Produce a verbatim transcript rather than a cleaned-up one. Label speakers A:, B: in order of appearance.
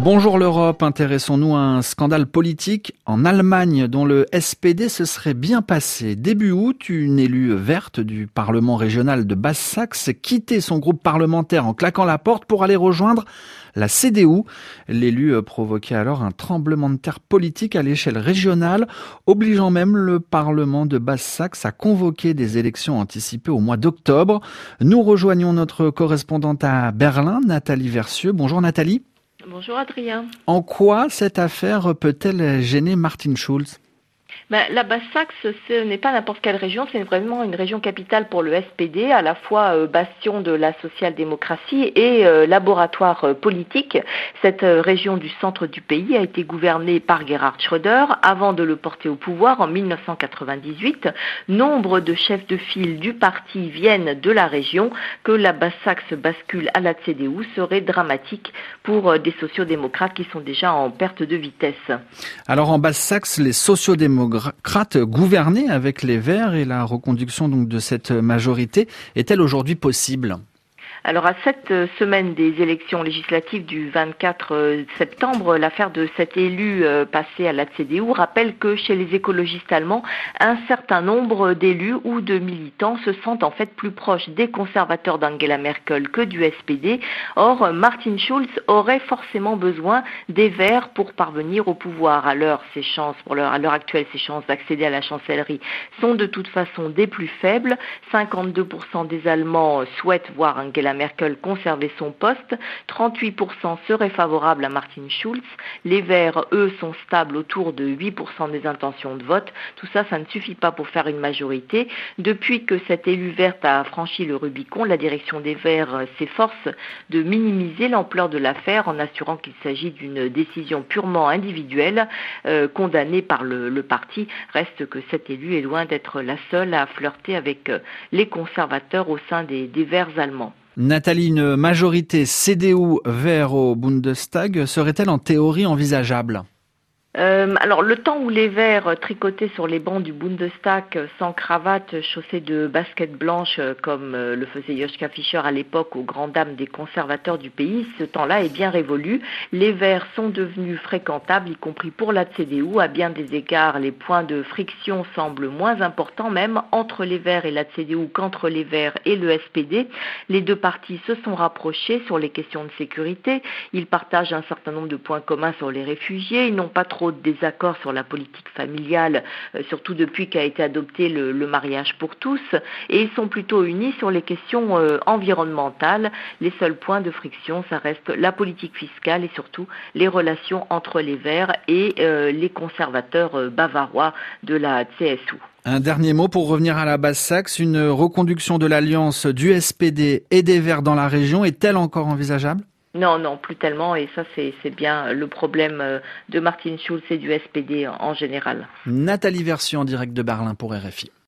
A: Bonjour l'Europe, intéressons-nous à un scandale politique en Allemagne dont le S P D se serait bien passé. Début août, une élue verte du Parlement régional de Basse-Saxe quittait son groupe parlementaire en claquant la porte pour aller rejoindre la C D U. L'élu provoquait alors un tremblement de terre politique à l'échelle régionale, obligeant même le Parlement de Basse-Saxe à convoquer des élections anticipées au mois d'octobre. Nous rejoignons notre correspondante à Berlin, Nathalie Versieux. Bonjour Nathalie.
B: Bonjour Adrien.
A: En quoi cette affaire peut-elle gêner Martin Schulz ?
B: Ben, la Basse-Saxe, ce n'est pas n'importe quelle région, c'est vraiment une région capitale pour le S P D, à la fois euh, bastion de la social-démocratie et euh, laboratoire euh, politique. Cette euh, région du centre du pays a été gouvernée par Gerhard Schröder avant de le porter au pouvoir en mille neuf cent quatre-vingt-dix-huit. Nombre de chefs de file du parti viennent de la région. Que la Basse-Saxe bascule à la C D U serait dramatique pour euh, des sociodémocrates qui sont déjà en perte de vitesse.
A: Alors en Basse-Saxe, les sociodémocrates gouverner avec les Verts et la reconduction donc de cette majorité est-elle aujourd'hui possible ?
B: Alors à cette semaine des élections législatives du vingt-quatre septembre, l'affaire de cet élu passé à la C D U rappelle que chez les écologistes allemands, un certain nombre d'élus ou de militants se sentent en fait plus proches des conservateurs d'Angela Merkel que du S P D. Or, Martin Schulz aurait forcément besoin des Verts pour parvenir au pouvoir. À l'heure, ses chances, pour l'heure, à l'heure actuelle, ses chances d'accéder à la chancellerie sont de toute façon des plus faibles. cinquante-deux pour cent des Allemands souhaitent voir Angela Merkel conserver son poste, trente-huit pour cent seraient favorables à Martin Schulz, les Verts, eux, sont stables autour de huit pour cent des intentions de vote. Tout ça, ça ne suffit pas pour faire une majorité. Depuis que cette élue verte a franchi le Rubicon, la direction des Verts s'efforce de minimiser l'ampleur de l'affaire en assurant qu'il s'agit d'une décision purement individuelle, euh, condamnée par le, le parti. Reste que cette élue est loin d'être la seule à flirter avec les conservateurs au sein des, des Verts allemands.
A: Nathalie, une majorité C D U Verts au Bundestag serait-elle en théorie envisageable ?
B: Euh, alors, le temps où les Verts tricotaient sur les bancs du Bundestag sans cravate, chaussés de baskets blanches, comme le faisait Joschka Fischer à l'époque aux grandes dames des conservateurs du pays, ce temps-là est bien révolu. Les Verts sont devenus fréquentables, y compris pour la C D U. À bien des égards, les points de friction semblent moins importants même entre les Verts et la C D U qu'entre les Verts et le S P D. Les deux partis se sont rapprochés sur les questions de sécurité. Ils partagent un certain nombre de points communs sur les réfugiés. Ils n'ont pas trop de désaccords sur la politique familiale, euh, surtout depuis qu'a été adopté le, le mariage pour tous, et ils sont plutôt unis sur les questions euh, environnementales. Les seuls points de friction, ça reste la politique fiscale et surtout les relations entre les Verts et euh, les conservateurs euh, bavarois de la C S U.
A: Un dernier mot pour revenir à la Basse-Saxe, une reconduction de l'alliance du S P D et des Verts dans la région est-elle encore envisageable ?
B: Non, non, plus tellement, et ça c'est, c'est bien le problème de Martin Schulz et du S P D en général.
A: Nathalie Versieux en direct de Berlin pour R F I.